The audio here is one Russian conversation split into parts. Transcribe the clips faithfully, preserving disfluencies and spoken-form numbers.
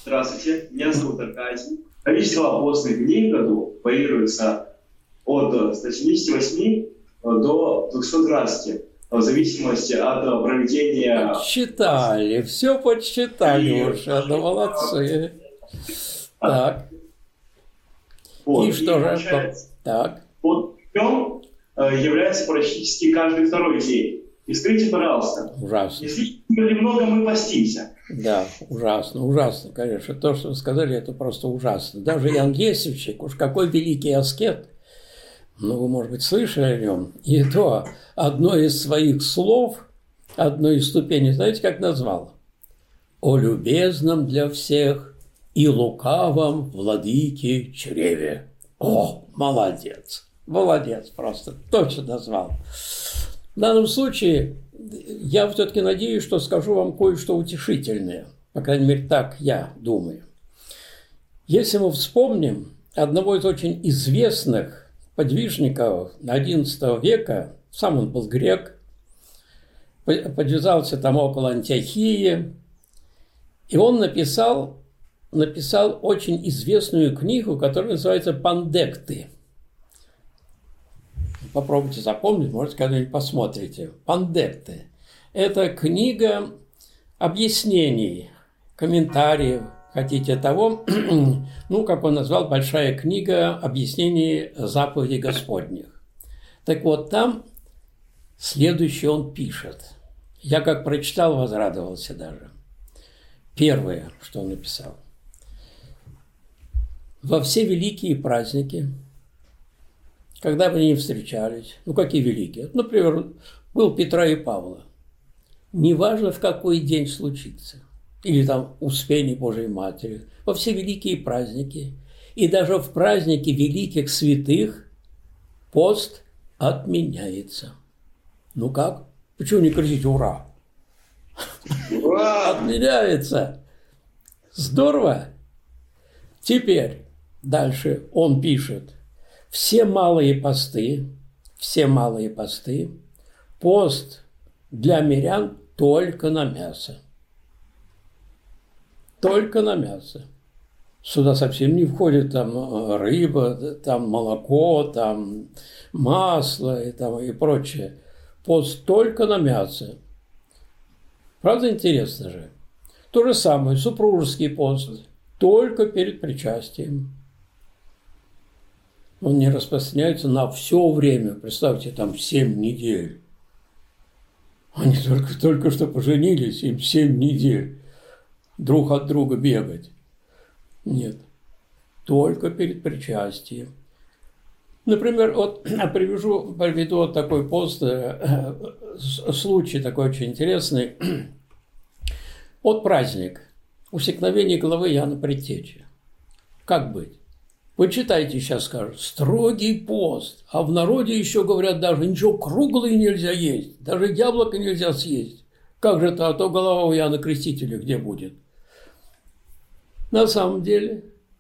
Здравствуйте, меня зовут Аркадий. Количество постных дней в году варьируется от ста семидесяти восьми до двухсот тринадцати, в зависимости от проведения... Подсчитали, все подсчитали и... уже, да молодцы. Так. Вот. И что и же? Так. Вот днем является практически каждый второй день. И скажите, пожалуйста, ужасно. Если немного мы постимся. Да, ужасно, ужасно, конечно. То, что вы сказали, это просто ужасно. Даже Ян Лесичек, уж какой великий аскет, ну, вы, может быть, слышали о нем, и то одно из своих слов, одно из ступеней, знаете, как назвал? «О любезном для всех и лукавом владыке чреве». О, молодец, молодец просто, точно назвал. В данном случае я все-таки надеюсь, что скажу вам кое-что утешительное. По крайней мере, так я думаю. Если мы вспомним одного из очень известных подвижников одиннадцатого века, сам он был грек, подвязался там около Антиохии, и он написал, написал очень известную книгу, которая называется «Пандекты». Попробуйте запомнить, может, когда-нибудь посмотрите. «Пандекты». Это книга объяснений, комментариев, хотите того, ну, как он назвал, большая книга объяснений заповедей Господних. Так вот, там следующее он пишет. Я как прочитал, возрадовался даже. Первое, что он написал. Во все великие праздники, когда бы они ни встречались, ну, какие великие? Например, был Петра и Павла. Неважно, в какой день случится, или там Успение Божией Матери, во все великие праздники, и даже в праздники великих святых пост отменяется. Ну как? Почему не кричите «Ура»? Ура! Отменяется. Здорово. Теперь дальше он пишет. Все малые посты, все малые посты, пост для мирян только на мясо. Только на мясо. Сюда совсем не входит там рыба, там молоко, там масло и, там, и прочее. Пост только на мясо. Правда, интересно же? То же самое, супружеский пост, только перед причастием. Он не распространяется на все время. Представьте, там семь недель. Они только, только что поженились, им семь недель друг от друга бегать. Нет, только перед причастием. Например, вот привяжу, приведу вот такой пост, случай такой очень интересный. Вот праздник, усекновение головы Иоанна Предтечи. Как быть? Вы читаете, сейчас скажут, строгий пост, а в народе еще говорят, даже ничего круглое нельзя есть, даже яблоко нельзя съесть. Как же это, а то голова у Иоанна Крестителя где будет? На самом деле,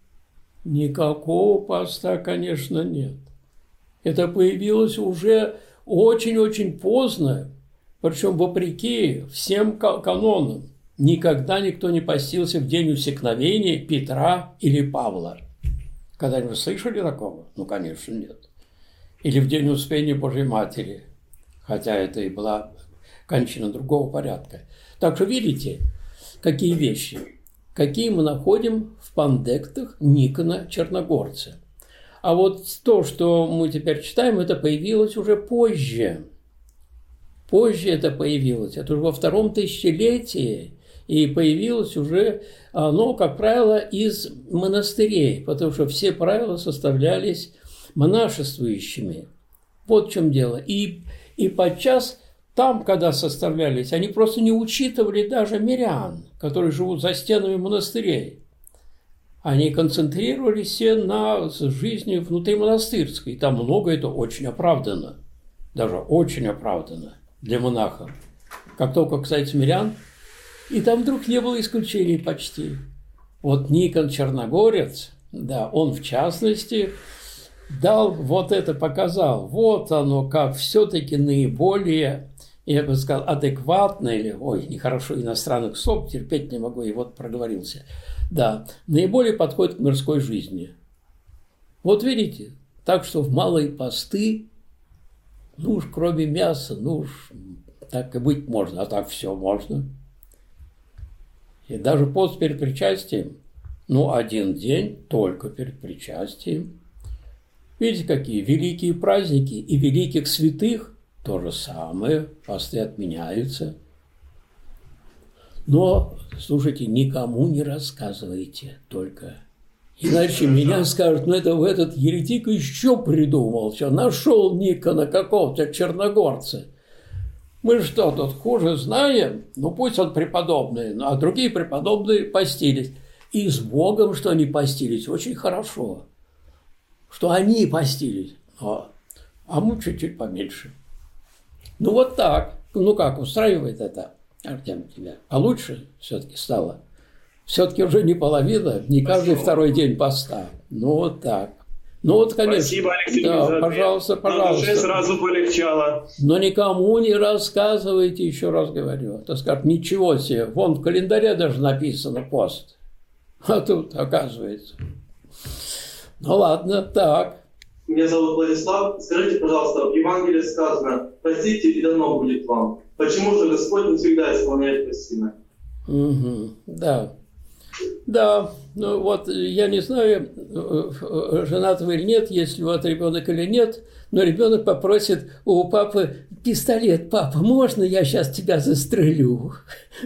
никакого поста, конечно, нет. Это появилось уже очень-очень поздно, причем вопреки всем канонам. Никогда никто не постился в день усекновения Петра или Павла. Когда-нибудь слышали такого? Ну, конечно, нет. Или в день Успения Божьей Матери, хотя это и была кончина другого порядка. Так что видите, какие вещи, какие мы находим в пандектах Никона Черногорца. А вот то, что мы теперь читаем, это появилось уже позже. Позже это появилось, это уже во втором тысячелетии. И появилось уже оно, как правило, из монастырей, потому что все правила составлялись монашествующими. Вот в чем дело. И, и подчас там, когда составлялись, они просто не учитывали даже мирян, которые живут за стенами монастырей. Они концентрировались все на жизни внутримонастырской. И там много это очень оправдано. Даже очень оправдано для монахов. Как только касается мирян, и там вдруг не было исключений почти. Вот Никон Черногорец, да, он в частности дал вот это, показал. Вот оно, как все-таки наиболее я бы сказал, адекватно, или, ой, нехорошо, иностранных слов, терпеть не могу, и вот проговорился. Да, наиболее подходит к мирской жизни. Вот видите, так что в малые посты, ну уж кроме мяса, ну уж так и быть можно, а так все можно. И даже пост перед причастием, ну, один день только перед причастием. Видите, какие великие праздники и великих святых то же самое, посты отменяются. Но, слушайте, никому не рассказывайте только. Иначе меня скажут, ну это этот еретик еще придумал, что нашел Никона какого-то черногорца. Мы что тут хуже знаем? Ну пусть он преподобный, а другие преподобные постились. И с Богом, что они постились, очень хорошо. Что они постились, а, а мы чуть-чуть поменьше. Ну вот так. Ну как, устраивает это, Артем, тебя? Получше все-таки стало? Все-таки уже не половина, не каждый второй день поста. Ну вот так. Ну вот, конечно. Спасибо, Алексей. Да, пожалуйста, пожалуйста. Нам сразу полегчало. Но никому не рассказывайте, еще раз говорю. Так сказать, ничего себе. Вон в календаре даже написано пост. А тут, оказывается. Ну ладно, так. Меня зовут Владислав. Скажите, пожалуйста, в Евангелии сказано: простите, и дано будет вам. Почему же Господь не всегда исполняет просимое? Угу, да. Да, ну вот я не знаю, женат вы или нет, есть ли у вас ребенок или нет, но ребенок попросит у папы пистолет. Папа, можно я сейчас тебя застрелю?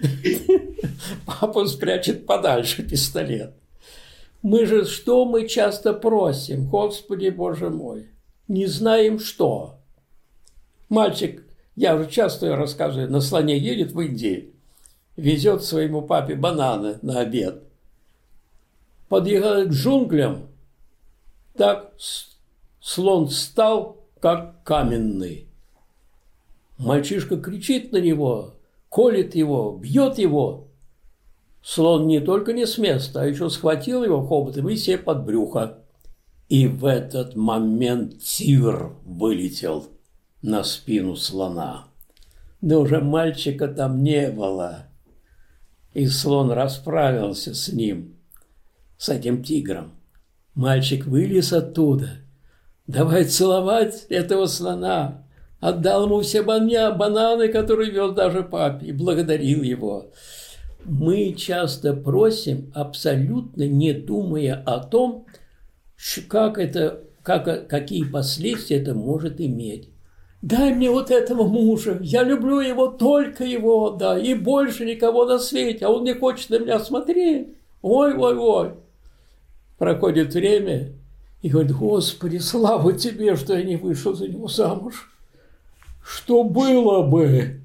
Папа спрячет подальше пистолет. Мы же что мы часто просим, Господи Боже мой, не знаем что. Мальчик, я уже часто рассказываю, на слоне едет в Индии, везет своему папе бананы на обед. Подъехал к джунглям, так слон стал, как каменный. Мальчишка кричит на него, колет его, бьет его. Слон не только не с места, а еще схватил его хоботом и себе под брюхо. И в этот момент тигр вылетел на спину слона. Но уже мальчика там не было. И слон расправился с ним, с этим тигром. Мальчик вылез оттуда. Давай целовать этого слона. Отдал ему все бананы, которые вез даже папе, и благодарил его. Мы часто просим, абсолютно не думая о том, как это, как, какие последствия это может иметь. Дай мне вот этого мужа, я люблю его, только его, да, и больше никого на свете, а он не хочет на меня смотреть. Ой-ой-ой. Проходит время, и говорит: Господи, слава тебе, что я не вышел за него замуж. Что было бы?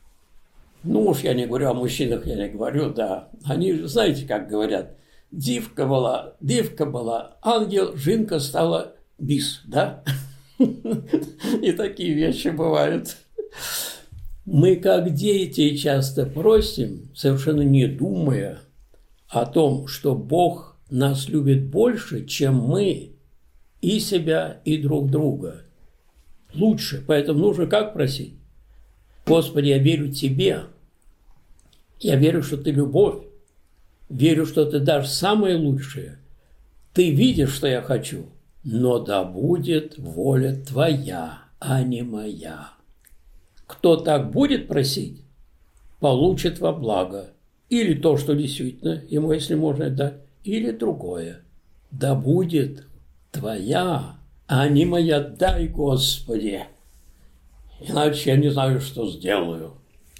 Ну уж я не говорю о мужчинах, я не говорю, да. Они, знаете, как говорят, дивка была, дивка была, ангел, жинка стала бис, да? И такие вещи бывают. Мы, как дети, часто просим, совершенно не думая о том, что Бог нас любит больше, чем мы и себя, и друг друга. Лучше. Поэтому нужно как просить? Господи, я верю Тебе. Я верю, что Ты любовь. Верю, что Ты дашь самое лучшее. Ты видишь, что я хочу. Но да будет воля Твоя, а не моя. Кто так будет просить, получит во благо. Или то, что действительно ему, если можно дать, или другое. Да будет Твоя, а не моя, дай, Господи. Иначе я не знаю, что сделаю.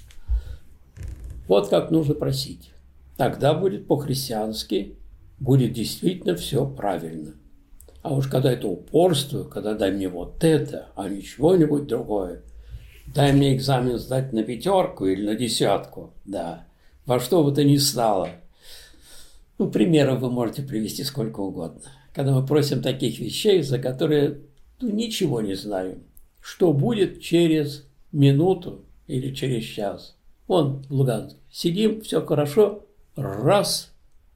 Вот как нужно просить. Тогда будет по-христиански, будет действительно все правильно. А уж когда это упорство, когда дай мне вот это, а не чего-нибудь другое, дай мне экзамен сдать на пятерку или на десятку, да, во что бы то ни стало. Ну, примеров вы можете привести сколько угодно. Когда мы просим таких вещей, за которые ну, ничего не знаем, что будет через минуту или через час. Вон в Луганске сидим, все хорошо, раз,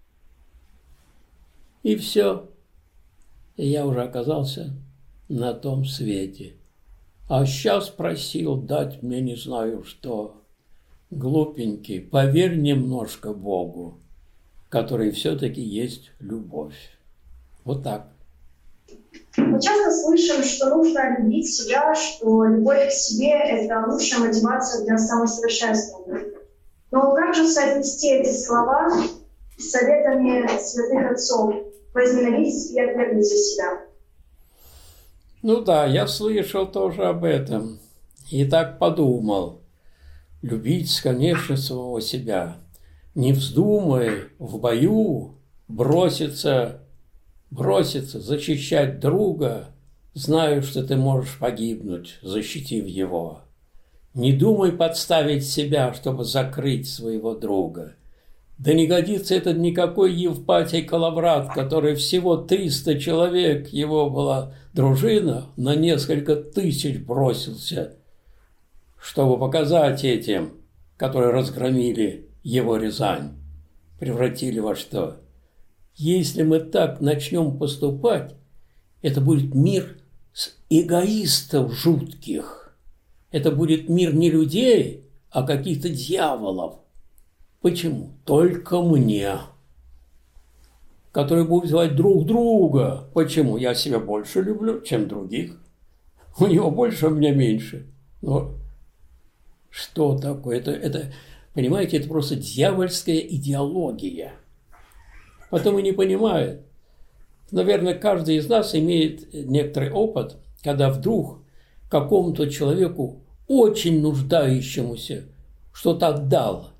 и все. И я уже оказался на том свете. А сейчас просил дать мне не знаю что. Глупенький, поверь немножко Богу, который все-таки есть любовь. Вот так. Мы часто слышим, что нужно любить себя, что любовь к себе – это лучшая мотивация для самосовершенствования. Но как же соотнести эти слова с советами святых отцов возненавидеть и отвергнуть себя? Ну да, я слышал тоже об этом. И так подумал. Любить, конечно, самого себя. Не вздумай в бою броситься, броситься, защищать друга, зная, что ты можешь погибнуть, защитив его. Не думай подставить себя, чтобы закрыть своего друга. Да не годится этот никакой Евпатий Калаврат, который всего триста человек, его была дружина, на несколько тысяч бросился, чтобы показать этим, которые разгромили его Рязань, превратили во что? Если мы так начнем поступать, это будет мир с эгоистов жутких. Это будет мир не людей, а каких-то дьяволов. Почему? Только мне. Которые будут звать друг друга. Почему? Я себя больше люблю, чем других. У него больше, у меня меньше. Но что такое? Это, это, понимаете, это просто дьявольская идеология. Потом и не понимает. Наверное, каждый из нас имеет некоторый опыт, когда вдруг какому-то человеку, очень нуждающемуся, что-то отдал.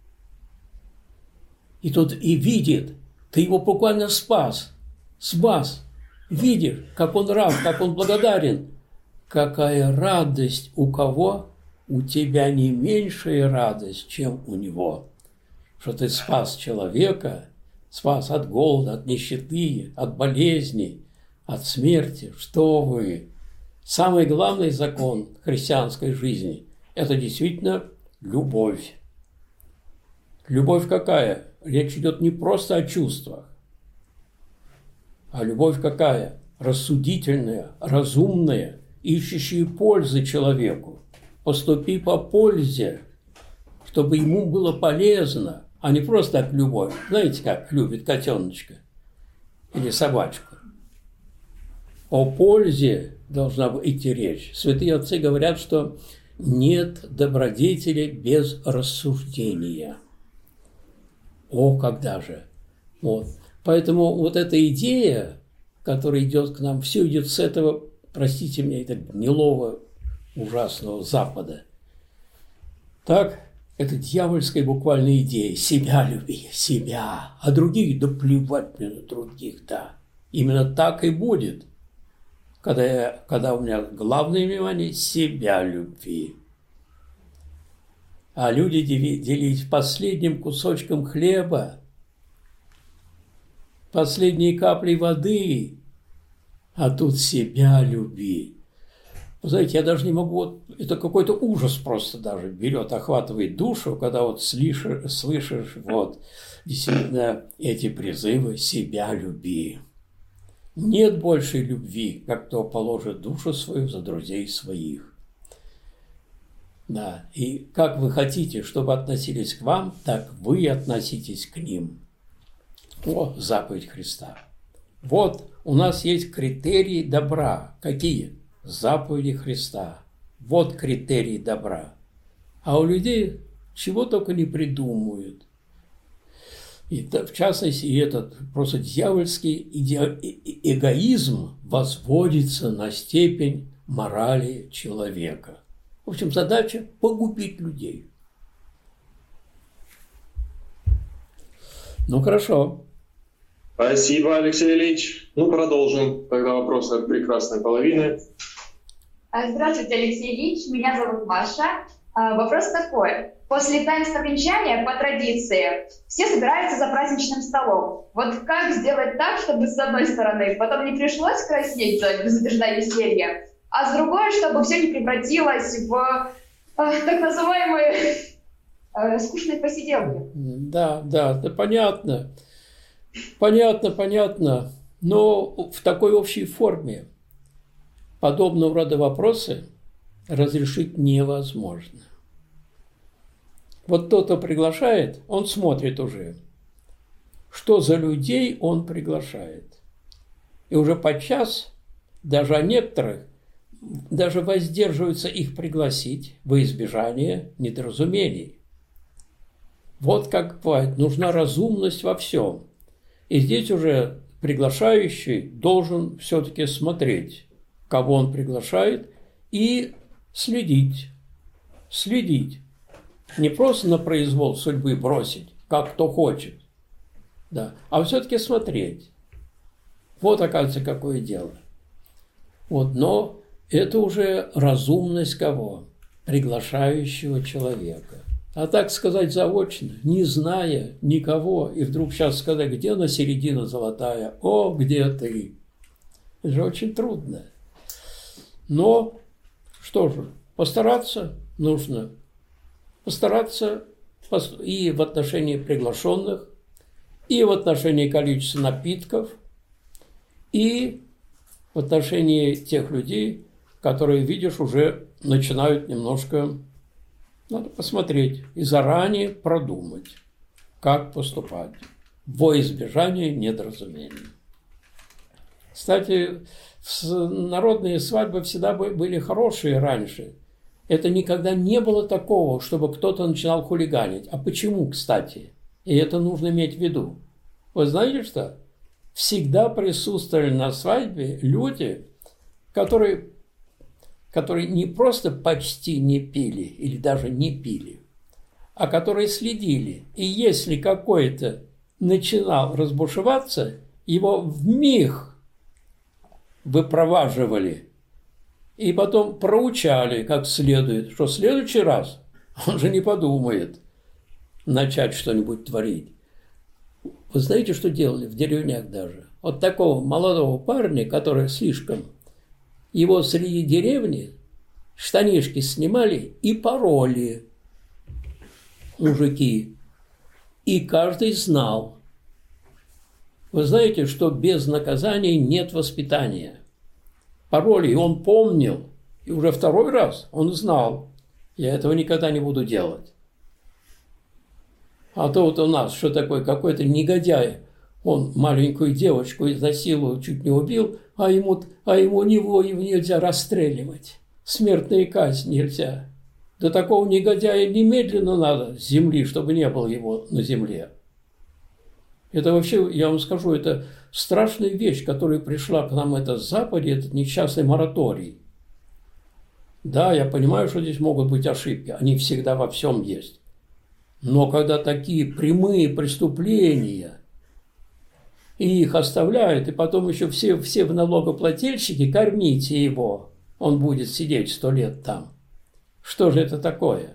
И тот и видит, ты его буквально спас, спас. Видишь, как он рад, как он благодарен. Какая радость у кого? У тебя не меньшая радость, чем у него. Что ты спас человека, спас от голода, от нищеты, от болезней, от смерти. Что вы? Самый главный закон христианской жизни – это действительно любовь. Любовь какая? Речь идет не просто о чувствах, а любовь какая? Рассудительная, разумная, ищущая пользы человеку. Поступи по пользе, чтобы ему было полезно, а не просто так любовь. Знаете, как любит котеночка или собачку. О пользе должна идти речь. Святые отцы говорят, что нет добродетели без рассуждения. О, когда же! Вот. Поэтому вот эта идея, которая идет к нам, все идет с этого, простите меня, это гнилого, ужасного Запада. Так, это дьявольская буквально идея. Себя люби, себя. А других, да плевать мне на других, да. Именно так и будет, когда, я, когда у меня главное внимание – себя любви. А люди делить последним кусочком хлеба, последней каплей воды, а тут себя люби. Вы знаете, я даже не могу, вот, это какой-то ужас просто даже берет, охватывает душу, когда вот слышишь, слышишь вот, действительно эти призывы «себя люби». Нет большей любви, как кто положит душу свою за друзей своих. Да, и как вы хотите, чтобы относились к вам, так вы относитесь к ним. О, заповедь Христа. Вот у нас есть критерии добра. Какие? Заповеди Христа. Вот критерии добра. А у людей чего только не придумывают. И в частности, и этот просто дьявольский эгоизм возводится на степень морали человека. В общем, задача – погубить людей. Ну, хорошо. Спасибо, Алексей Ильич. Ну, продолжим тогда вопрос от прекрасной половины. Здравствуйте, Алексей Ильич. Меня зовут Маша. Вопрос такой. После таинства венчания, по традиции, все собираются за праздничным столом. Вот как сделать так, чтобы с одной стороны потом не пришлось краснеть за безудержное веселье, а с другой, чтобы все не превратилось в э, так называемые э, скучные посиделки? Да, да, да, понятно. Понятно, понятно. Но в такой общей форме подобного рода вопросы разрешить невозможно. Вот тот, кто приглашает, он смотрит уже, что за людей он приглашает. И уже подчас, даже о некоторых, даже воздерживаются их пригласить во избежание недоразумений. Вот как бывает, нужна разумность во всем. И здесь уже приглашающий должен все-таки смотреть, кого он приглашает, и следить. Следить. Не просто на произвол судьбы бросить, как кто хочет, да, а все-таки смотреть. Вот, оказывается, какое дело. Вот, но это уже разумность кого? Приглашающего человека. А так сказать заочно, не зная никого, и вдруг сейчас сказать, где на середина золотая, о, где ты? Это же очень трудно. Но, что же, постараться нужно. Постараться и в отношении приглашенных, и в отношении количества напитков, и в отношении тех людей, которые, видишь, уже начинают немножко, надо посмотреть и заранее продумать, как поступать во избежание недоразумений. Кстати, народные свадьбы всегда были хорошие раньше. Это никогда не было такого, чтобы кто-то начинал хулиганить. А почему, кстати? И это нужно иметь в виду. Вы знаете что? Всегда присутствовали на свадьбе люди, которые, которые не просто почти не пили или даже не пили, а которые следили. И если какой-то начинал разбушеваться, его вмиг выпроваживали. И потом проучали как следует, что в следующий раз он же не подумает начать что-нибудь творить. Вы знаете, что делали в деревнях даже? Вот такого молодого парня, который слишком, его среди деревни штанишки снимали и пороли мужики. И каждый знал. Вы знаете, что без наказания нет воспитания. Пароли, и он помнил, и уже второй раз он знал, я этого никогда не буду делать. А то вот у нас, что такое, какой-то негодяй, он маленькую девочку изнасиловал, чуть не убил, а ему, а ему него, его нельзя расстреливать, смертная казнь нельзя. До такого негодяя немедленно надо с земли, чтобы не было его на земле. Это вообще, я вам скажу, это страшная вещь, которая пришла к нам это с Запада, этот несчастный мораторий. Да, я понимаю, что здесь могут быть ошибки, они всегда во всем есть. Но когда такие прямые преступления, и их оставляют, и потом еще все, все налогоплательщики, кормите его, он будет сидеть сто лет там. Что же это такое?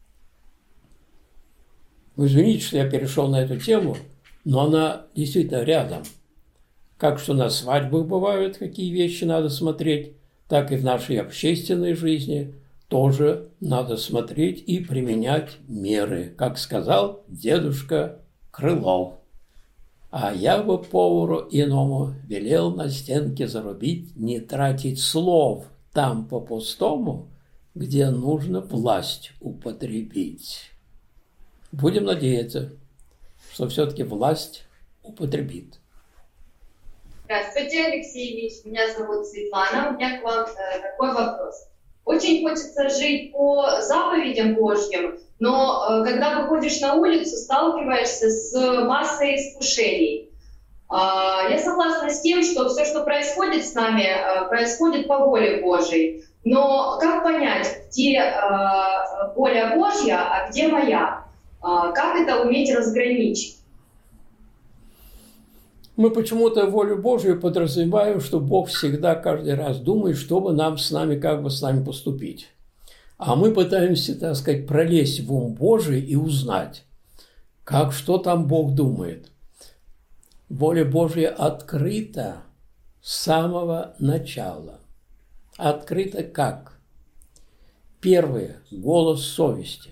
Вы извините, что я перешел на эту тему, но она действительно рядом. Как что на свадьбах бывают, какие вещи надо смотреть, так и в нашей общественной жизни тоже надо смотреть и применять меры, как сказал дедушка Крылов. А я бы повару иному велел на стенке зарубить, не тратить слов там по-пустому, где нужно власть употребить. Будем надеяться, что все-таки власть употребит. Здравствуйте, Алексей Ильич. Меня зовут Светлана. У меня к вам э, такой вопрос. Очень хочется жить по заповедям Божьим, но э, когда выходишь на улицу, сталкиваешься с массой искушений. Э, я согласна с тем, что все, что происходит с нами, э, происходит по воле Божьей. Но как понять, где э, воля Божья, а где моя? Как это уметь разграничить? Мы почему-то волю Божию подразумеваем, что Бог всегда каждый раз думает, чтобы нам с нами, как бы с нами поступить. А мы пытаемся, так сказать, пролезть в ум Божий и узнать, как, что там Бог думает. Воля Божья открыта с самого начала. Открыта как? Первое – голос совести.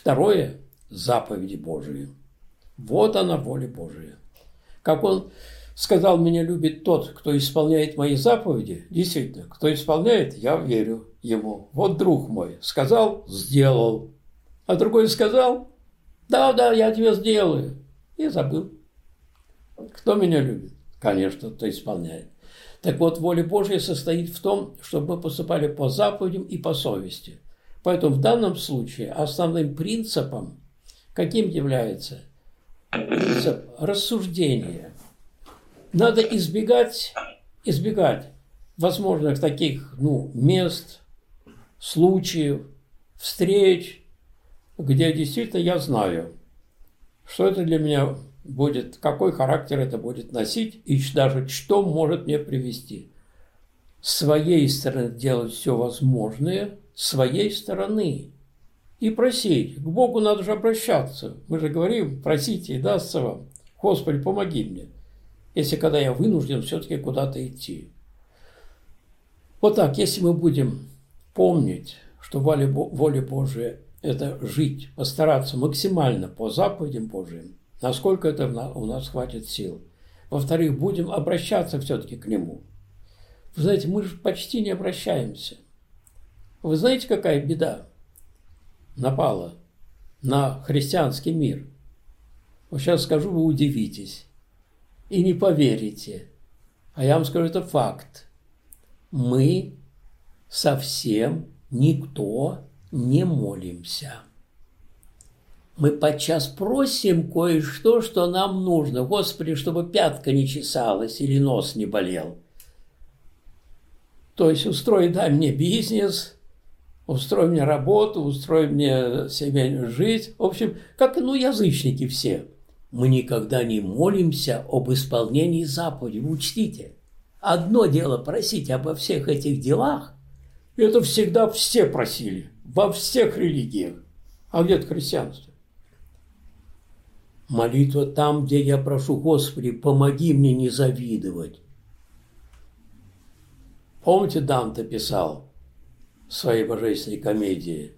Второе – заповеди Божии. Вот она, воля Божия. Как он сказал, меня любит тот, кто исполняет мои заповеди. Действительно, кто исполняет, я верю ему. Вот друг мой. Сказал, сделал. А другой сказал, да, да, я тебе сделаю. И забыл. Кто меня любит? Конечно, кто исполняет. Так вот, воля Божья состоит в том, чтобы мы поступали по заповедям и по совести. Поэтому в данном случае основным принципом, каким является принцип рассуждения, надо избегать, избегать возможных таких ну, мест, случаев, встреч, где действительно я знаю, что это для меня будет, какой характер это будет носить и даже что может мне привести. С своей стороны делать все возможное, с своей стороны. И просить. К Богу надо же обращаться. Мы же говорим, просите, и дастся вам. Господи, помоги мне. Если когда я вынужден все-таки куда-то идти. Вот так, если мы будем помнить, что воля, воля Божия – это жить, постараться максимально по заповедям Божьим, насколько это у нас хватит сил. Во-вторых, будем обращаться все-таки к Нему. Вы знаете, мы же почти не обращаемся. Вы знаете, какая беда напала на христианский мир? Вот сейчас скажу, вы удивитесь и не поверите. А я вам скажу, это факт. Мы совсем никто не молимся. Мы подчас просим кое-что, что нам нужно. Господи, чтобы пятка не чесалась или нос не болел. То есть устрой, дай мне бизнес, устрой мне работу, устрой мне семейную жизнь. В общем, как ну, язычники все. Мы никогда не молимся об исполнении заповедей. Вы учтите. Одно дело просить обо всех этих делах. Это всегда все просили. Во всех религиях. А где-то христианство. Молитва там, где я прошу, Господи, помоги мне не завидовать. Помните, Данте писал в своей божественной комедии?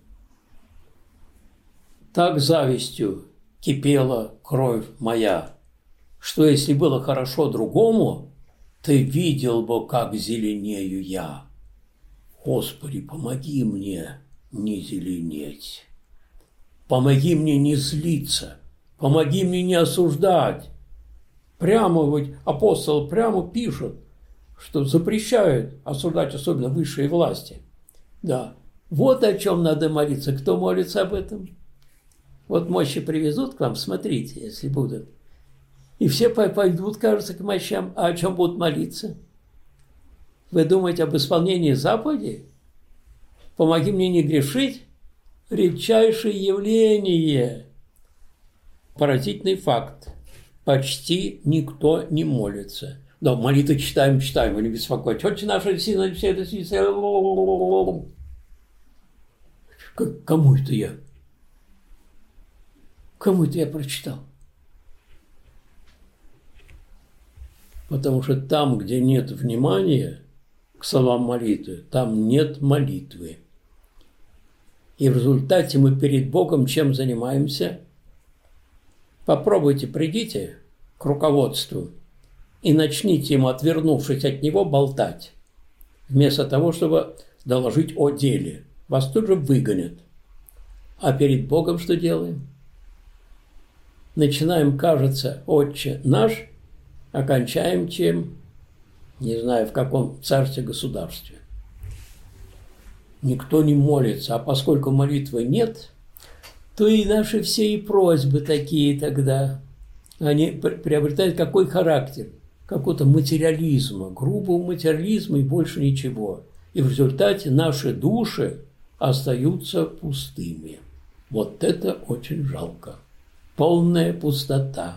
Так завистью кипела кровь моя, что если было хорошо другому, ты видел бы, как зеленею я. Господи, помоги мне не зеленеть. Помоги мне не злиться. Помоги мне не осуждать. Прямо вот апостол прямо пишет, что запрещают осуждать особенно высшие власти. Да. Вот о чем надо молиться. Кто молится об этом? Вот мощи привезут к вам, смотрите, если будут. И все пойдут, кажется, к мощам. А о чем будут молиться? Вы думаете об исполнении заповедей? Помоги мне не грешить? Редчайшее явление. Поразительный факт. Почти никто не молится. Да, молитвы читаем, читаем, или беспокоить. Отче наш, все все это все. Кому это я? Кому это я прочитал? Потому что там, где нет внимания к словам молитвы, там нет молитвы. И в результате мы перед Богом чем занимаемся? Попробуйте, придите к руководству и начните ему, отвернувшись от него, болтать. Вместо того, чтобы доложить о деле. Вас тут же выгонят. А перед Богом что делаем? Начинаем, кажется, Отче наш, окончаем чем? Не знаю, в каком царстве-государстве. Никто не молится, а поскольку молитвы нет, то и наши все и просьбы такие тогда, они приобретают какой характер? Какого-то материализма, грубого материализма и больше ничего. И в результате наши души остаются пустыми. Вот это очень жалко. Полная пустота.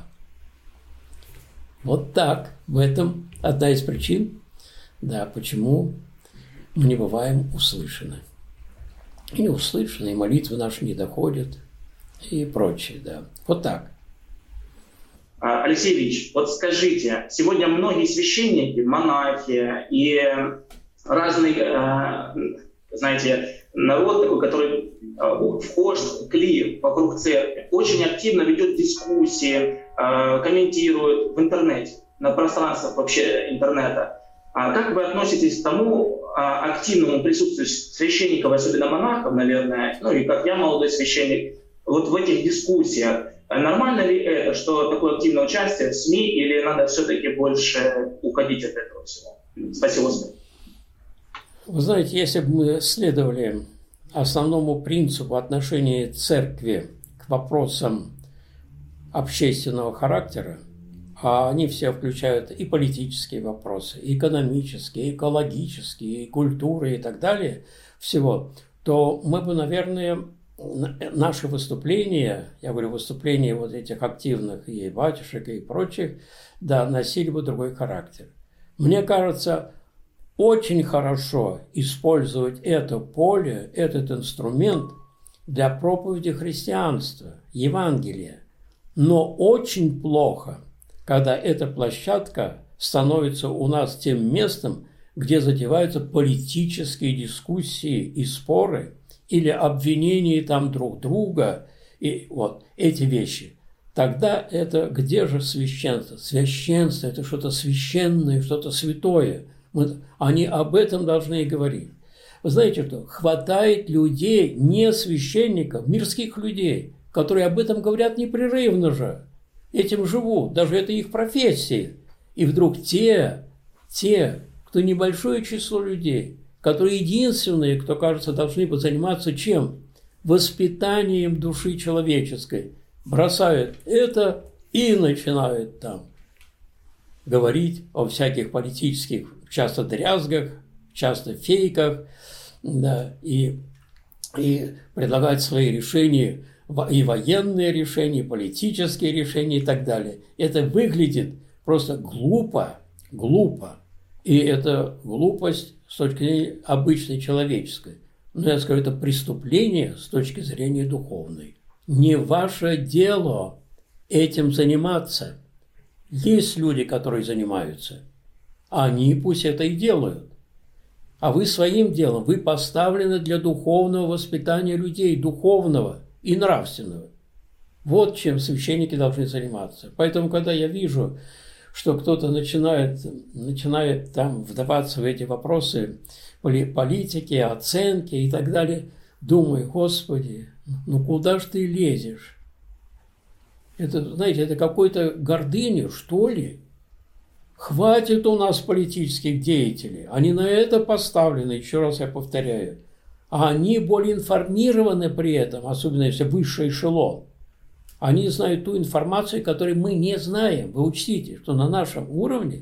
Вот так. В этом одна из причин, да, почему мы не бываем услышаны. И не услышаны, и молитвы наши не доходят, и прочее, да. Вот так. Алексей Ильич, вот скажите, сегодня многие священники, монахи и разный, знаете, народ такой, который вхож, клир вокруг церкви, очень активно ведет дискуссии, комментирует в интернете. на пространствах вообще интернета. А как вы относитесь к тому а, активному присутствию священников, особенно монахов, наверное, ну и как я, молодой священник, вот в этих дискуссиях? Нормально ли это, что такое активное участие в СМИ, или надо все-таки больше уходить от этого всего? Спасибо, Господи. Вы знаете, если бы мы следовали основному принципу отношения церкви к вопросам общественного характера, а они все включают и политические вопросы, и экономические, и экологические, и культуры и так далее, всего, то мы бы, наверное, наши выступления, я говорю, выступления вот этих активных и батюшек, и прочих, да, носили бы другой характер. Мне кажется, очень хорошо использовать это поле, этот инструмент для проповеди христианства, Евангелия. Но очень плохо, когда эта площадка становится у нас тем местом, где затеваются политические дискуссии и споры или обвинения там друг друга, и вот эти вещи. Тогда это где же священство? Священство – это что-то священное, что-то святое. Мы, они об этом должны и говорить. Вы знаете что? Хватает людей, не священников, мирских людей, которые об этом говорят непрерывно же. Этим живут, даже это их профессия. И вдруг те, те, кто небольшое число людей, которые единственные, кто, кажется, должны бы заниматься чем? Воспитанием души человеческой, бросают это и начинают там говорить о всяких политических, часто дрязгах, часто фейках, да, и, и предлагать свои решения, и военные решения, и политические решения и так далее. Это выглядит просто глупо, глупо. И это глупость с точки зрения обычной человеческой. Но я скажу, это преступление с точки зрения духовной. Не ваше дело этим заниматься. Есть люди, которые занимаются. Они пусть это и делают. А вы своим делом, вы поставлены для духовного воспитания людей, духовного и нравственного. Вот чем священники должны заниматься. Поэтому, когда я вижу, что кто-то начинает, начинает там вдаваться в эти вопросы политики, оценки и так далее, думаю, Господи, ну куда ж ты лезешь? Это, знаете, это какой-то гордыня, что ли? Хватит у нас политических деятелей. Они на это поставлены, еще раз я повторяю. А они более информированы при этом, особенно если высший эшелон. Они знают ту информацию, которую мы не знаем. Вы учтите, что на нашем уровне,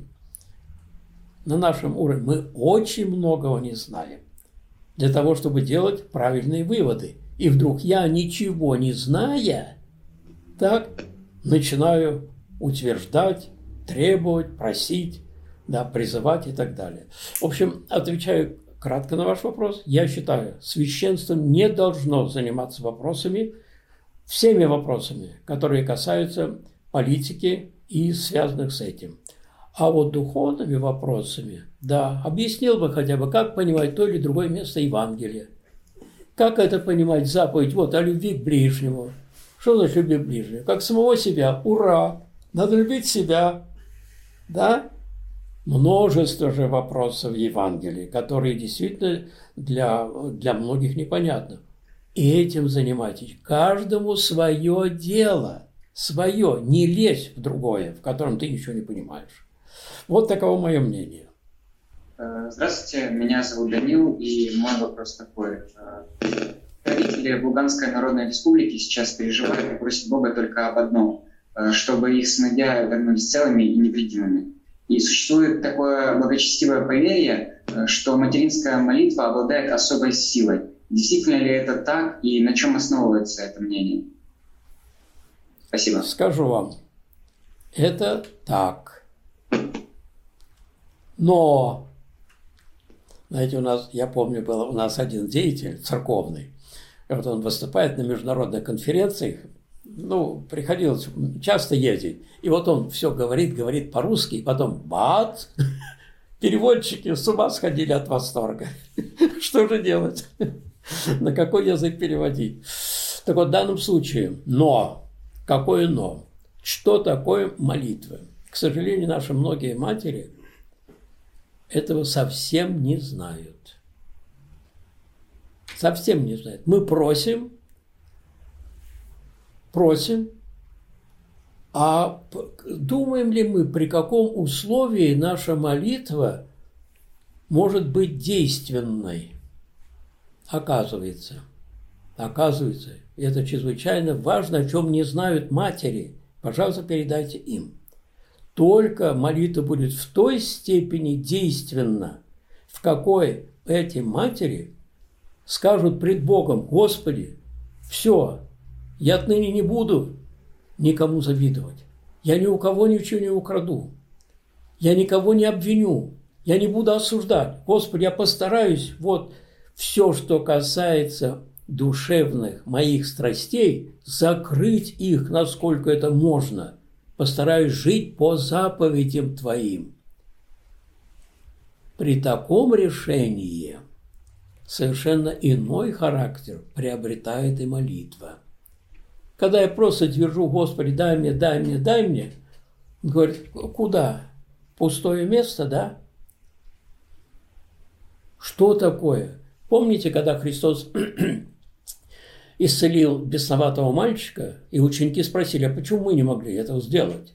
на нашем уровне мы очень многого не знаем для того, чтобы делать правильные выводы. И вдруг я, ничего не зная, так начинаю утверждать, требовать, просить, да, призывать и так далее. В общем, отвечаю кратко на ваш вопрос. Я считаю, священство не должно заниматься вопросами, всеми вопросами, которые касаются политики и связанных с этим. А вот духовными вопросами, да, объяснил бы хотя бы, как понимать то или другое место Евангелия. Как это понимать, заповедь вот о любви к ближнему. Что значит любви к ближнему? Как самого себя. Ура! Надо любить себя. Да? Множество же вопросов в Евангелии, которые действительно для, для многих непонятны. И этим занимайтесь. Каждому свое дело. Свое. Не лезь в другое, в котором ты ничего не понимаешь. Вот таково мое мнение. Здравствуйте, меня зовут Данил, и мой вопрос такой. Правители Луганской Народной Республики сейчас переживают и просят Бога только об одном, чтобы их сыновья вернулись целыми и невредимыми. И существует такое благочестивое поверье, что материнская молитва обладает особой силой. Действительно ли это так, и на чем основывается это мнение? Спасибо. Скажу вам, это так. Но, знаете, у нас, я помню, был у нас один деятель церковный, и вот он выступает на международных конференциях, ну, приходилось часто ездить, и вот он все говорит, говорит по-русски, и потом бац, переводчики с ума сходили от восторга. Что же делать? На какой язык переводить? Так вот, в данном случае, но, какое но? Что такое молитва? К сожалению, наши многие матери этого совсем не знают. Совсем не знают. Мы просим, просим, а думаем ли мы, при каком условии наша молитва может быть действенной? Оказывается, оказывается, это чрезвычайно важно, о чем не знают матери. Пожалуйста, передайте им. Только молитва будет в той степени действенна, в какой эти матери скажут пред Богом: Господи, все, я отныне не буду никому завидовать. Я ни у кого ничего не украду. Я никого не обвиню. Я не буду осуждать. Господи, я постараюсь вот все, что касается душевных моих страстей, закрыть их, насколько это можно. Постараюсь жить по заповедям Твоим. При таком решении совершенно иной характер приобретает и молитва. Когда я просто твержу: Господи, дай мне, дай мне, дай мне, он говорит: куда? Пустое место, да? Что такое? Помните, когда Христос исцелил бесноватого мальчика, и ученики спросили: а почему мы не могли этого сделать?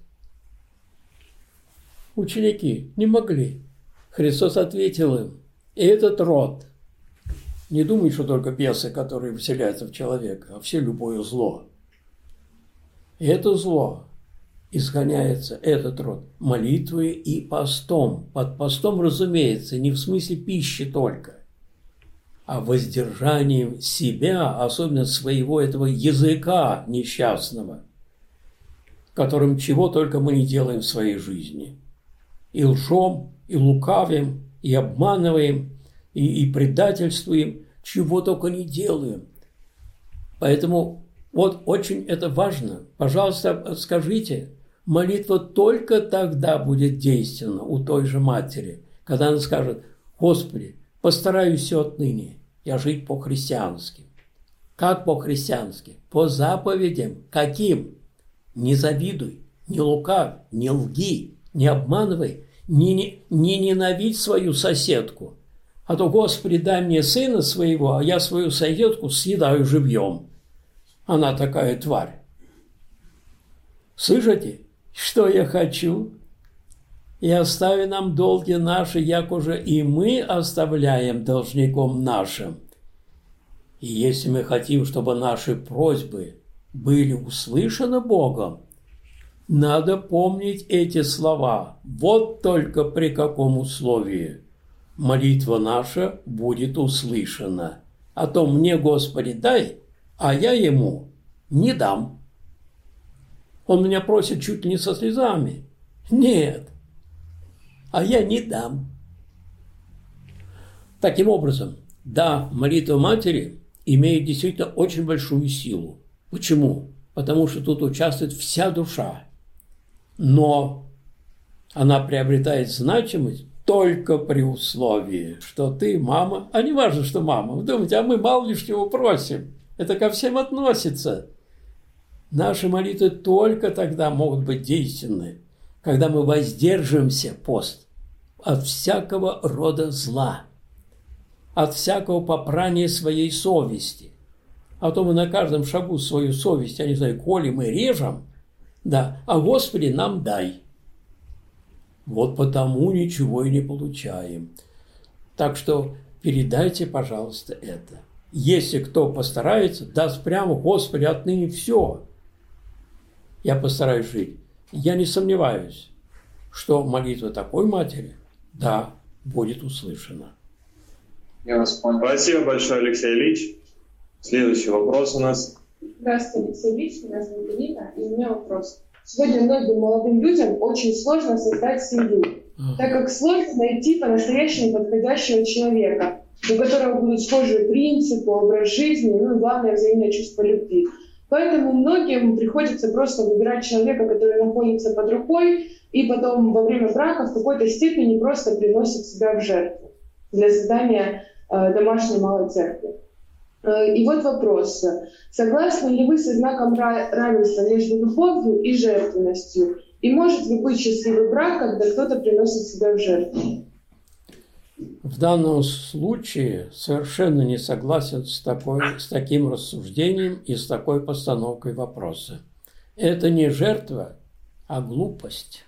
Ученики не могли. Христос ответил им: этот род, не думай, что только бесы, которые вселяются в человека, а все любое зло. И это зло изгоняется, этот род, молитвой и постом. Под постом, разумеется, не в смысле пищи только, а воздержанием себя, особенно своего этого языка несчастного, которым чего только мы не делаем в своей жизни. И лжем, и лукавим, и обманываем, и, и предательствуем, чего только не делаем. Поэтому вот очень это важно. Пожалуйста, скажите, молитва только тогда будет действенна у той же матери, когда она скажет: Господи, постараюсь все отныне я жить по-христиански. Как по-христиански? По заповедям. Каким? Не завидуй, не лукавь, не лги, не обманывай, не, не, не ненавидь свою соседку. А то: Господи, дай мне сына своего, а я свою соседку съедаю живьем. Она такая тварь. Слышите, что я хочу? И остави нам долги наши, як уже и мы оставляем должником нашим. И если мы хотим, чтобы наши просьбы были услышаны Богом, надо помнить эти слова. Вот только при каком условии молитва наша будет услышана. А то мне, Господи, дай, а я ему не дам. Он меня просит чуть ли не со слезами. Нет, а я не дам. Таким образом, да, молитва матери имеет действительно очень большую силу. Почему? Потому что тут участвует вся душа. Но она приобретает значимость только при условии, что ты мама, а не важно, что мама. Вы думаете, а мы мало ли чего просим. Это ко всем относится. Наши молитвы только тогда могут быть действенны, когда мы воздерживаемся, пост, от всякого рода зла, от всякого попрания своей совести. А то мы на каждом шагу свою совесть, я не знаю, колем и режем, да, а Господи, нам дай. Вот потому ничего и не получаем. Так что передайте, пожалуйста, это. Если кто постарается, даст прямо: Господи, отныне все. Я постараюсь жить. Я не сомневаюсь, что молитва такой матери, да, будет услышана. Я вас понял. Спасибо большое, Алексей Ильич. Следующий вопрос у нас. Здравствуйте, Алексей Ильич, меня зовут Нина, и у меня вопрос. Сегодня многим молодым людям очень сложно создать семью, так как сложно найти по-настоящему подходящего человека, у которого будут схожие принципы, образ жизни, ну и главное, взаимное чувство любви. Поэтому многим приходится просто выбирать человека, который находится под рукой, и потом во время брака в какой-то степени просто приносит себя в жертву для создания э, домашней малой церкви. Э, и вот вопрос. Согласны ли вы со знаком равенства между любовью и жертвенностью? И может ли быть счастливый брак, когда кто-то приносит себя в жертву? В данном случае совершенно не согласен с, такой, с таким рассуждением и с такой постановкой вопроса. Это не жертва, а глупость.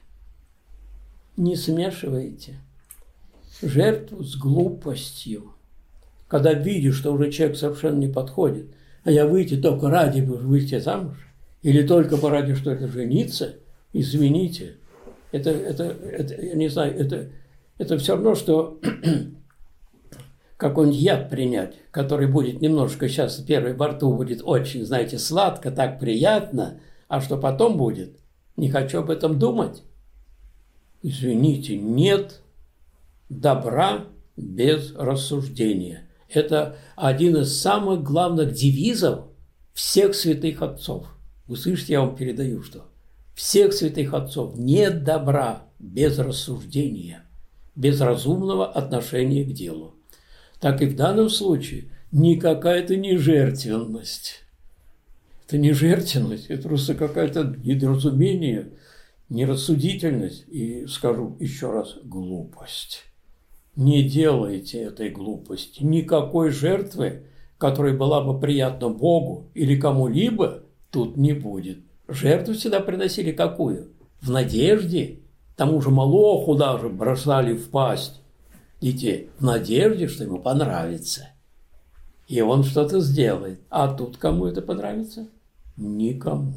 Не смешивайте жертву с глупостью. Когда видишь, что уже человек совершенно не подходит, а я выйти только ради выйти замуж, или только бы ради что-то жениться, извините, это, это, это я не знаю, это, это все равно, что какой-нибудь яд принять, который будет немножко сейчас первый во рту будет очень, знаете, сладко, так приятно, а что потом будет, не хочу об этом думать. Извините, нет добра без рассуждения. Это один из самых главных девизов всех святых отцов. Вы слышите, я вам передаю, что всех святых отцов нет добра без рассуждения, без разумного отношения к делу. Так и в данном случае никакая это не жертвенность. Это не жертвенность, это просто какое-то недоразумение, нерассудительность и, скажу еще раз, глупость. Не делайте этой глупости. Никакой жертвы, которая была бы приятна Богу или кому-либо, тут не будет. Жертву всегда приносили какую? В надежде. Тому же Молоху даже бросали в пасть детей. В надежде, что ему понравится. И он что-то сделает. А тут кому это понравится? Никому.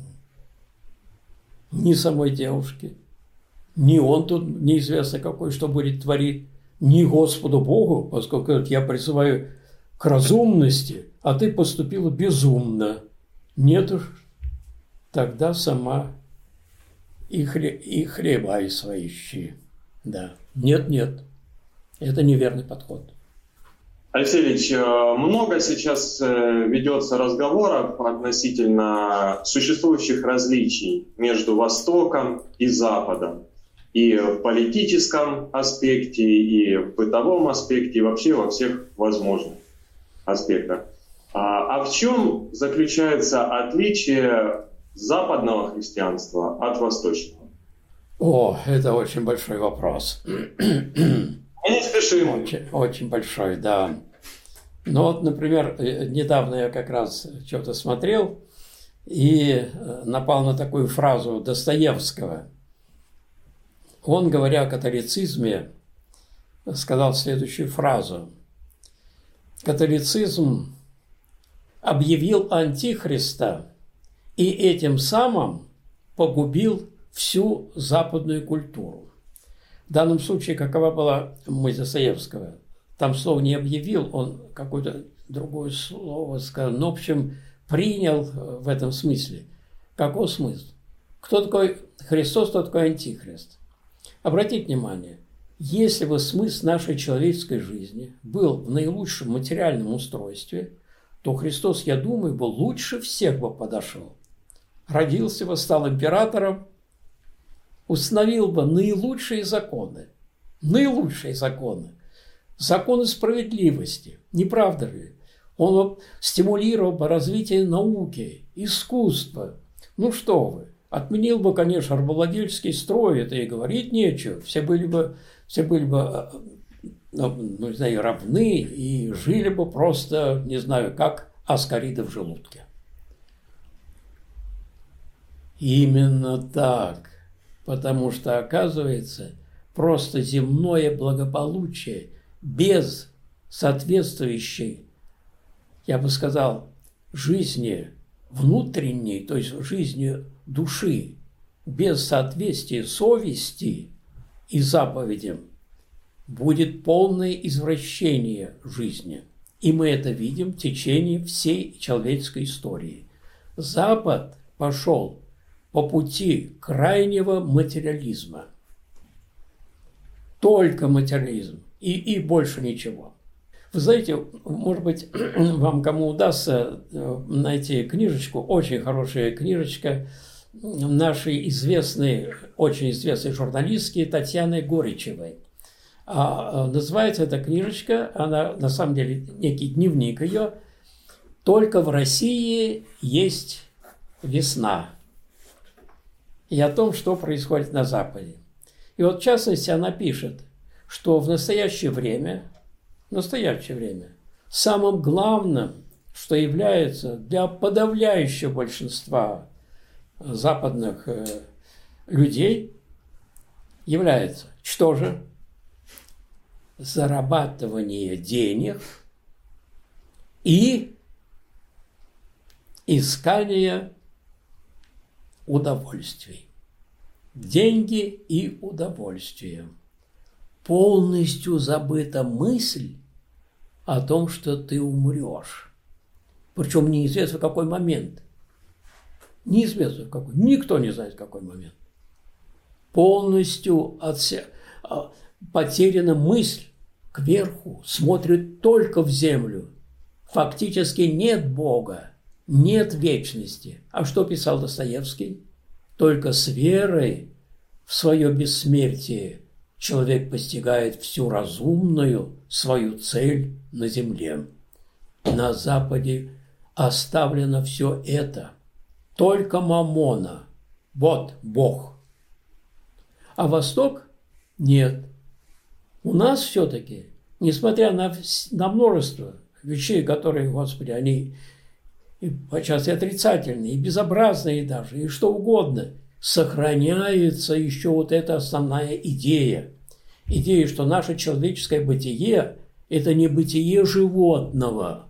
Ни самой девушке. Ни он тут неизвестно какой, что будет творить. Ни Господу Богу, поскольку я призываю к разумности, а ты поступила безумно. Нет уж, тогда сама и, хле, и хлебай свои щи. Да. Нет, нет. Это неверный подход. Алексей Ильич, много сейчас ведется разговоров относительно существующих различий между Востоком и Западом. И в политическом аспекте, и в бытовом аспекте, и вообще во всех возможных аспектах. А, а в чем заключается отличие западного христианства от восточного? О, это очень большой вопрос. Мы не спешим. Очень, очень большой, да. Ну вот, например, недавно я как раз что-то смотрел и напал на такую фразу Достоевского. Он, говоря о католицизме, сказал следующую фразу. Католицизм объявил антихриста и этим самым погубил всю западную культуру. В данном случае, какова была мысль Достоевского? Там слово не объявил, он какое-то другое слово сказал. Но, в общем, принял в этом смысле. Какой смысл? Кто такой Христос, кто такой антихрист? Обратите внимание, если бы смысл нашей человеческой жизни был в наилучшем материальном устройстве, то Христос, я думаю, бы лучше всех бы подошел. Родился бы, стал императором, установил бы наилучшие законы, наилучшие законы, законы справедливости, не правда ли? Он стимулировал бы развитие науки, искусства. Ну что вы, отменил бы, конечно, рабовладельческий строй, это и говорить нечего. Все были бы, все были бы, ну, не знаю, равны и жили бы просто, не знаю, как аскариды в желудке. Именно так. Потому что, оказывается, просто земное благополучие без соответствующей, я бы сказал, жизни внутренней, то есть жизни души, без соответствия совести и заповедям, будет полное извращение жизни. И мы это видим в течение всей человеческой истории. Запад пошел по пути крайнего материализма. Только материализм и, и больше ничего. Вы знаете, может быть, вам кому удастся найти книжечку, очень хорошая книжечка нашей известной, очень известной журналистки Татьяны Горичевой. А называется эта книжечка, она на самом деле некий дневник ее, «Только в России есть весна». и о том, что происходит на Западе. И вот в частности она пишет, что в настоящее время, в настоящее время самым главным, что является для подавляющего большинства западных э, людей, является что же? Зарабатывание денег и искание удовольствий. Деньги и удовольствие. Полностью забыта мысль о том, что ты умрешь. Причем неизвестно в какой момент. Неизвестно в какой. Никто не знает в какой момент. Полностью отсе... потеряна мысль кверху, смотрит только в землю. Фактически нет Бога, нет вечности. А что писал Достоевский? Только с верой в свое бессмертие человек постигает всю разумную свою цель на земле. На Западе оставлено все это. Только маммона. Вот Бог. А Восток нет. У нас все-таки, несмотря на, на множество вещей, которые, Господи, они и подчас и отрицательные, и безобразные даже, и что угодно, сохраняется еще вот эта основная идея. Идея, что наше человеческое бытие – это не бытие животного,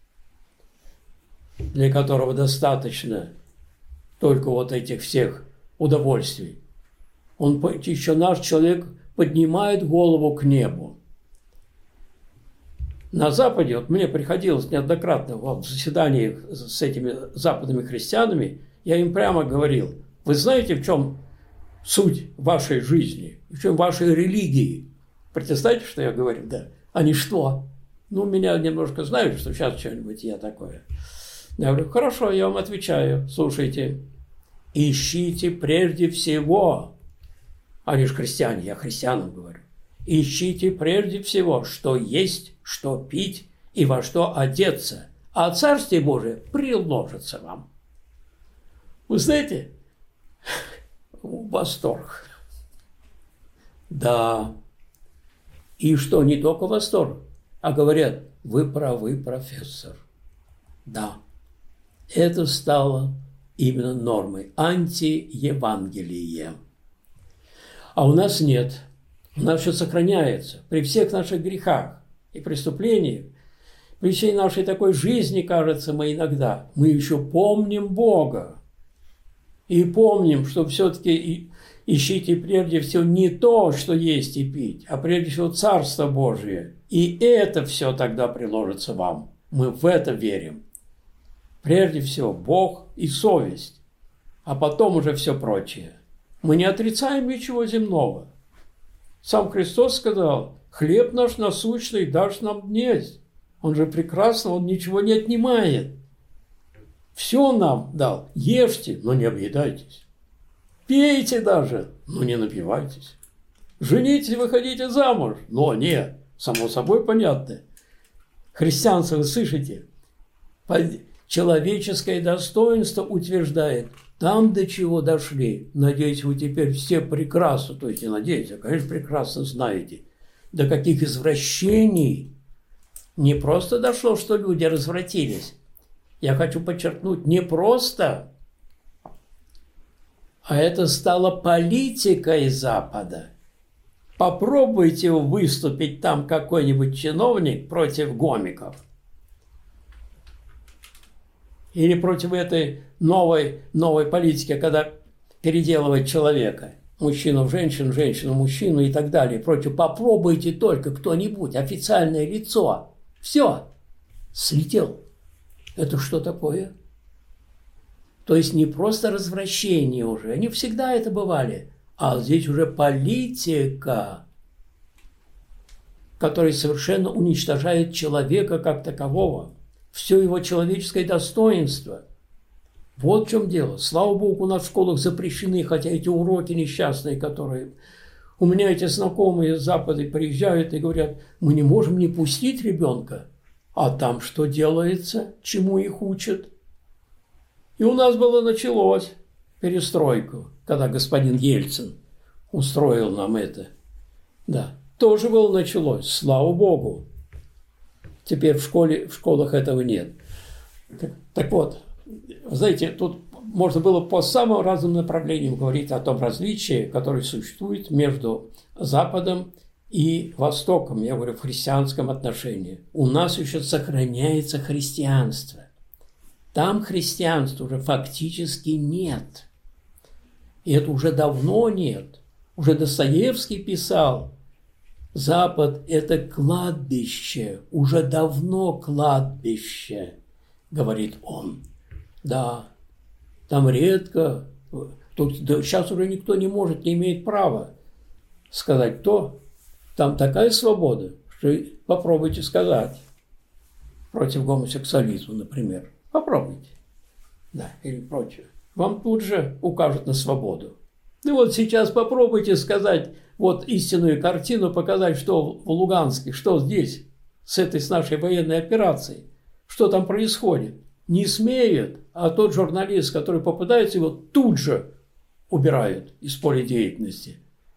для которого достаточно только вот этих всех удовольствий. Он еще наш человек поднимает голову к небу. На Западе, вот мне приходилось неоднократно в заседаниях с этими западными христианами, я им прямо говорил: вы знаете, в чем суть вашей жизни, в чем вашей религии? Представляете, что я говорю? Да. Они что? Ну, меня немножко знают, что сейчас что-нибудь я такое. Я говорю: хорошо, я вам отвечаю. Слушайте, ищите прежде всего, они же христиане, я христианам говорю, ищите прежде всего, что есть, что пить и во что одеться, а Царствие Божие приложится вам. Вы знаете, восторг. Да. И что, не только восторг, а говорят: вы правы, профессор. Да. Это стало именно нормой. Антиевангелие. А у нас нет. У нас все сохраняется. При всех наших грехах и преступлениях, при всей нашей такой жизни, кажется, мы иногда, мы еще помним Бога. И помним, что все-таки ищите прежде всего не то, что есть и пить, а прежде всего Царство Божие. И это все тогда приложится вам. Мы в это верим. Прежде всего Бог и совесть, а потом уже все прочее. Мы не отрицаем ничего земного. Сам Христос сказал: хлеб наш насущный дашь нам днесь. Он же прекрасно, он ничего не отнимает. Все нам дал. Ешьте, но не объедайтесь. Пейте даже, но не напивайтесь. Женитесь, выходите замуж, но нет. Само собой понятно. Христианство, вы слышите? Человеческое достоинство утверждает: там до чего дошли. Надеюсь, вы теперь все прекрасно, то есть не надеюсь, а, конечно, прекрасно знаете, до каких извращений не просто дошло, что люди развратились. Я хочу подчеркнуть, не просто, а это стало политикой Запада. Попробуйте выступить там какой-нибудь чиновник против гомиков. Или против этой новой, новой политики, когда переделывать человека. Мужчину в женщину, женщину в мужчину и так далее. Против. Попробуйте только кто-нибудь, официальное лицо. Все, слетел. Это что такое? То есть не просто развращение уже, они всегда это бывали, а здесь уже политика, которая совершенно уничтожает человека как такового, все его человеческое достоинство. Вот в чем дело. Слава Богу, у нас в школах запрещены, хотя эти уроки несчастные, которые... У меня эти знакомые с Запада приезжают и говорят: мы не можем не пустить ребенка. А там что делается, чему их учат? И у нас было началось перестройку. когда господин Ельцин устроил нам это. Да, тоже было началось, слава Богу. Теперь в школе, в школах этого нет. Так, так вот, знаете, тут можно было по самым разным направлениям говорить о том различии, которое существует между Западом и Востоком, я говорю, в христианском отношении. У нас еще сохраняется христианство. Там христианства уже фактически нет. И это уже давно нет. Уже Достоевский писал, Запад – это кладбище, уже давно кладбище, говорит он. Да, там редко, тут, да, сейчас уже никто не может, не имеет права сказать то. Там такая свобода, что попробуйте сказать против гомосексуализма, например. Попробуйте. Да, или прочее. Вам тут же укажут на свободу. И вот сейчас попробуйте сказать вот истинную картину, показать, что в Луганске, что здесь, с этой, с нашей военной операцией, что там происходит. Не смеют, а тот журналист, который попадается, его тут же убирают из поля деятельности.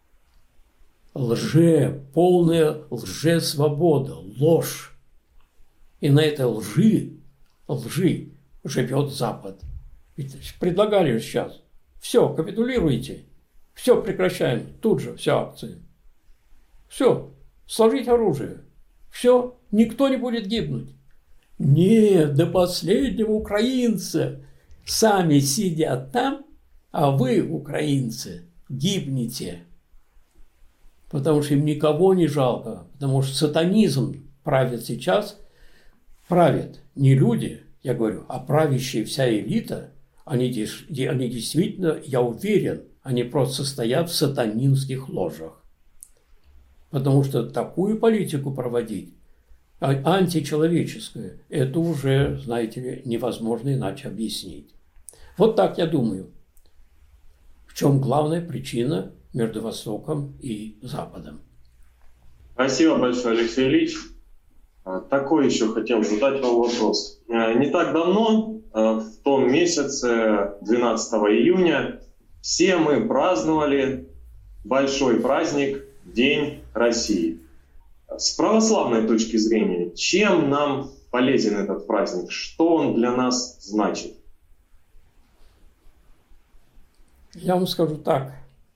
Лже, полная лже-свобода, ложь. И на этой лжи, лжи живет Запад. Ведь предлагали сейчас, все, капитулируйте, все прекращаем, тут же все акции. Все, сложить оружие, все, никто не будет гибнуть. Нет, до последнего украинца сами сидят там, а вы, украинцы, гибнете. Потому что им никого не жалко, потому что сатанизм правит сейчас, правит не люди, я говорю, а правящая вся элита, они, они действительно, я уверен, они просто стоят в сатанинских ложах. Потому что такую политику проводить, античеловеческую, это уже, знаете ли, невозможно иначе объяснить. Вот так я думаю. В чем главная причина между Востоком и Западом? Спасибо большое, Алексей Ильич. Такой еще хотел задать вам вопрос. Не так давно, в том месяце, двенадцатого июня, все мы праздновали большой праздник День России. С православной точки зрения, чем нам полезен этот праздник? Что он для нас значит? Я вам скажу так.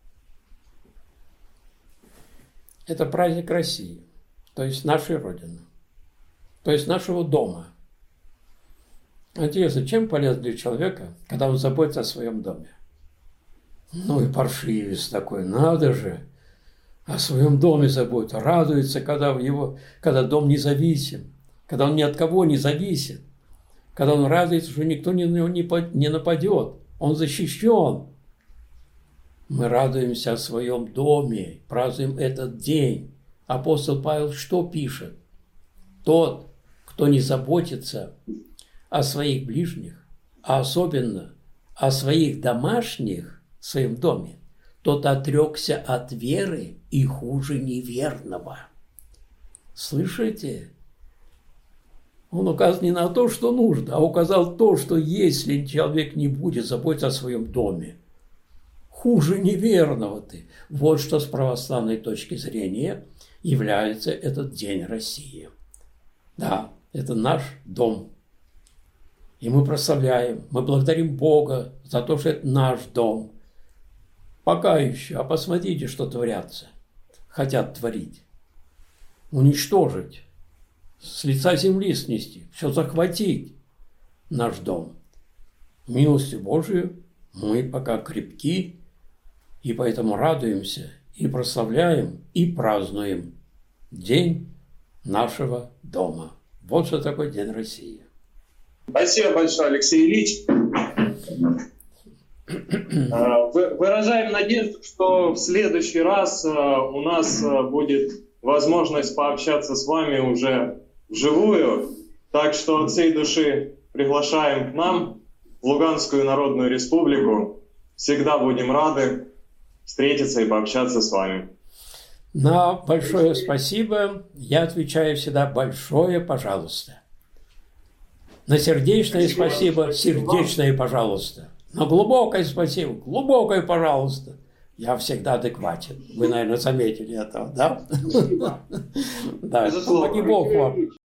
Это праздник России, то есть нашей Родины, то есть нашего дома. Интересно, чем полезно для человека, когда он заботится о своем доме? Ну и паршивец такой, надо же, о своем доме заботится, радуется, когда, в его, когда дом независим, когда он ни от кого не зависит, когда он радуется, что никто на него не нападет, он защищен. Мы радуемся о своем доме, празднуем этот день. Апостол Павел что пишет? Тот, кто не заботится о своих ближних, а особенно о своих домашних в своем доме, тот отрекся от веры и хуже неверного. Слышите? Он указал не на то, что нужно, а указал то, что если человек не будет заботиться о своем доме, хуже неверного ты. Вот что с православной точки зрения является этот День России. Да, это наш дом. И мы прославляем, мы благодарим Бога за то, что это наш дом. Пока еще, а посмотрите, что творятся. Хотят творить. Уничтожить. С лица земли снести. Все захватить. Наш дом. Милостью Божию мы пока крепки. И поэтому радуемся, и прославляем, и празднуем День нашего дома. Вот что такое День России. Спасибо большое, Алексей Ильич. Выражаем надежду, что в следующий раз у нас будет возможность пообщаться с вами уже вживую. Так что от всей души приглашаем к нам, в Луганскую Народную Республику. Всегда будем рады встретиться и пообщаться с вами. На большое спасибо я отвечаю всегда большое пожалуйста. На сердечное спасибо, сердечное пожалуйста. Но глубокое спасибо, глубокое, пожалуйста. Я всегда адекватен. Вы, наверное, заметили этого, да? Да, и Бог вам.